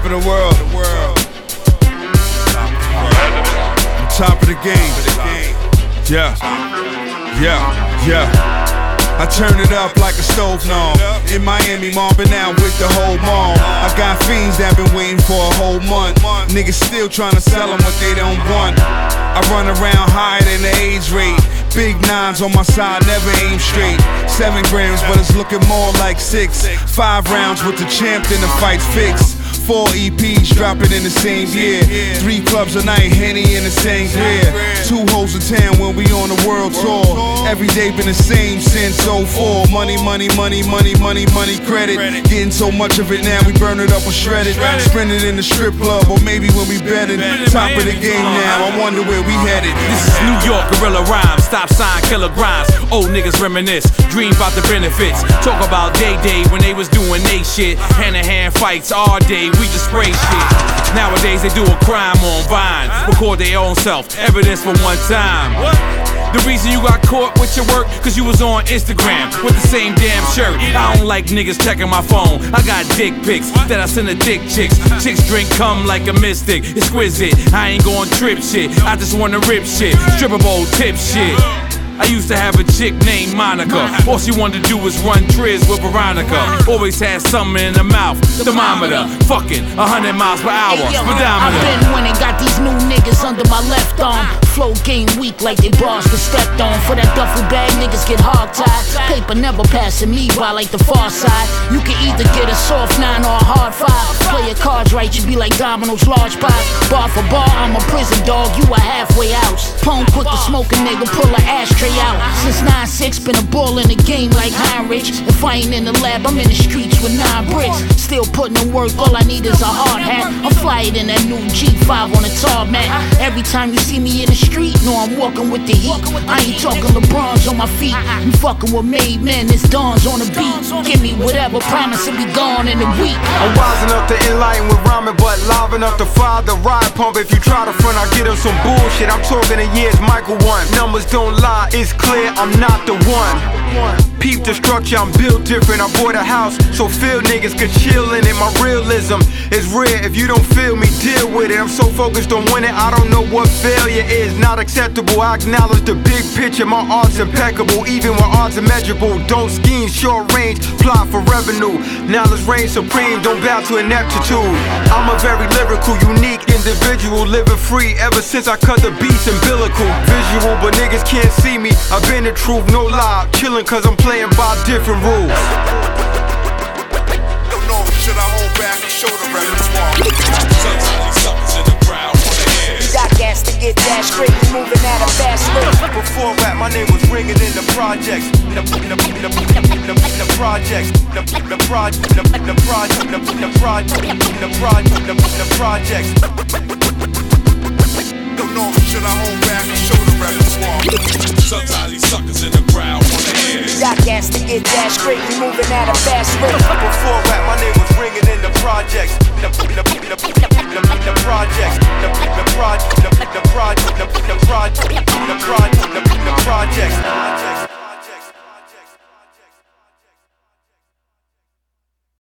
of the world. I'm top of the game. Yeah. I turn it up like a stove knob. In Miami, mobbing out with the whole mob. I got fiends that been waiting for a whole month. Niggas still trying to sell them what they don't want. I run around higher than the age rate. Big nines on my side, never aim straight. 7 grams, but it's looking more like 6. 5 rounds with the champ, then the fight's fixed. 4 EPs dropping in the same year. 3 clubs a night, Henny in the same gear. 2 hoes in town when we on the world tour. Every day been the same since 04. Money, credit. Getting so much of it now, we burn it up or shred it. Spend it in the strip club, or maybe when we bet it. Top of the game now, I wonder where we headed. This is New York, guerrilla rhymes. Stop sign, killer grinds. Old niggas reminisce, dream about the benefits. Talk about day when they was doing they shit. Hand-to-hand fights all day. We just spray shit. Nowadays they do a crime on Vine. Record their own self, evidence for one time. The reason you got caught with your work, cause you was on Instagram with the same damn shirt. I don't like niggas checking my phone. I got dick pics that I send to dick chicks. Chicks drink cum like a mystic, exquisite. I ain't going trip shit, I just wanna rip shit. Stripper bowl tip shit. I used to have a chick named Monica. All she wanted to do was run triz with Veronica. Always had something in her mouth. Thermometer, fucking 100 miles per hour. Speedometer. I've been winning, got these new niggas under my left arm. Flow game weak like they bars get stepped on. For that duffel bag, niggas get hog-tied. Paper never passing me by like the far side. You can either get a soft 9 or a hard 5. Play your cards right, you be like Domino's large pies. Bar for bar, I'm a prison dog, you a halfway out. Pone quick to smoke a nigga, pull an ashtray out. Since 9-6, been a ball in the game like Heinrich. If I ain't in the lab, I'm in the streets with 9 bricks. Still putting in work, all I need is a hard hat. I'm flying in that new G5 on the tarmac. Every time you see me in the street, know I'm walking with the heat. I ain't talking LeBron's on my feet. You fucking with made men, it's Dawn's on the beat. Give me whatever, promise to be gone in a week. I'm wise enough to enlighten with rhyming, but live enough to fire the ride pump. If you try to front, I'll get him some bullshit. I'm talking in years, Michael 1. Numbers don't lie, it's clear, I'm not the one. Peep the structure, I'm built different. I bought a house so feel niggas could chill in it. My realism is rare. If you don't feel me, deal with it. I'm so focused on winning, I don't know what failure is. Not acceptable, I acknowledge the big picture. My art's impeccable, even when odds immeasurable. Don't scheme, short range, plot for revenue. Knowledge reigns supreme, don't bow to ineptitude. I'm a very lyrical, unique individual, living free ever since I cut the beats umbilical. Visual, but niggas can't see me. I've been the truth, no lie. Chillin' cause I'm playing by different rules. Don't know, should I hold back and show the repertoire? Sometimes something's in the crowd. You got gas to get that straight, you moving at a fast rate. Before rap, my name was ringing in the projects. The projects. Don't know, should I hold back and show the repertoire? Sometimes these suckers in the crowd wanna hear. You got gas to get that straight, you moving at a fast rate. Before rap, my name was ringing in the projects.